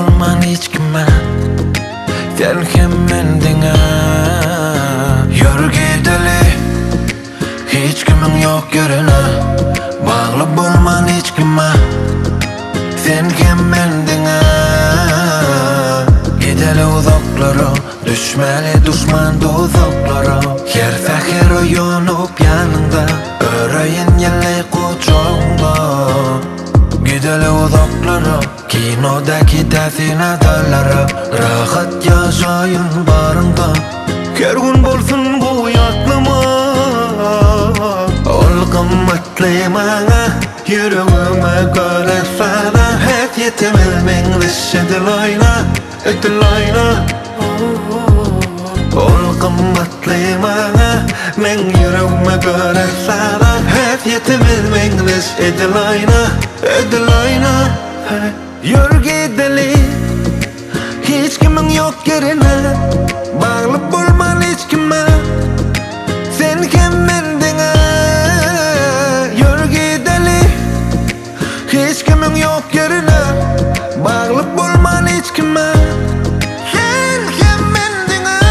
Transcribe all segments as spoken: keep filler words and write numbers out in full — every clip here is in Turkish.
bulman hiç kime, sen hem mendine. Yürü gideli, hiç kimin yok yerine. Bağlı bulman hiç kime, sen hem mendine. Gideli uzaklara, düşmeli düşman dozaklara. Her seher uyanıp yanında, öreyin yelli kucağında. Gideli uzaklara, kinodaki desin adalara. Rahat yaşayın barında, her gün bolsun bu yaklama. Ol kımmetli bana, yüreğime göre sana. Hep yetemez mengliş edilayla, edilayla. Ol kımmetli bana, men yüreğime göre sana. Hep yetemez mengliş edilayla, edilayla. Yürü gideli, hiç kimin yok yerine. Bağlı bulman hiç kime, sen hem mendine. Yürü gideli, hiç kimin yok yerine. Bağlı bulman hiç kime, sen hem mendine.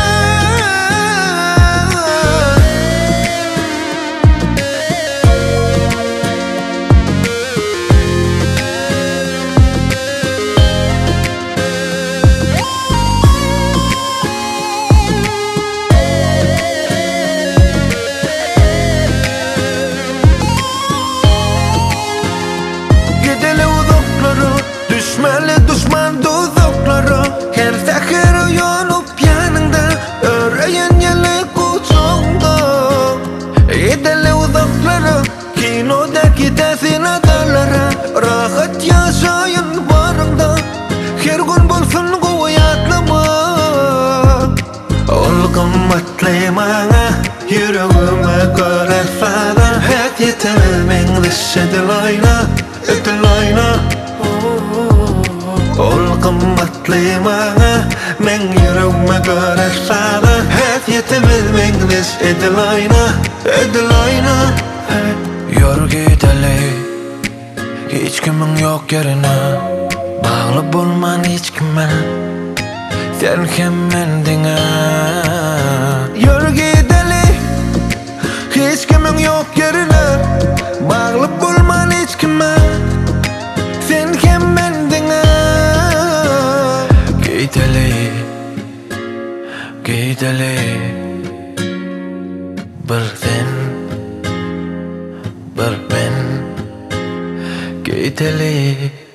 Düşmeli düşman dozaklara, her seher uyanıp yanında, öreyin yelli kucağında. Gideli uzaklara, kinodaki desin adalara. Rahat yaşayın barında, her gün bolsun bu yaklama. Ol kımmetli bana, yüreğime göre sana. Hep yetemez mengliş edilayla, edilayla. Ol kımmetli bana, men yüreğime göre sana. Hep yetemez mengliş edilayla, edilayla. Yürü gideli, hiç kimin yok yerine. Bağlı bulman hiç kime, sen hem mendine. Yürü gideli, hiç kimin yok yerine. Bağlı bulman hiç kime, sen hem mendine. Gideli, gideli, bir sen, bir ben. Gideli.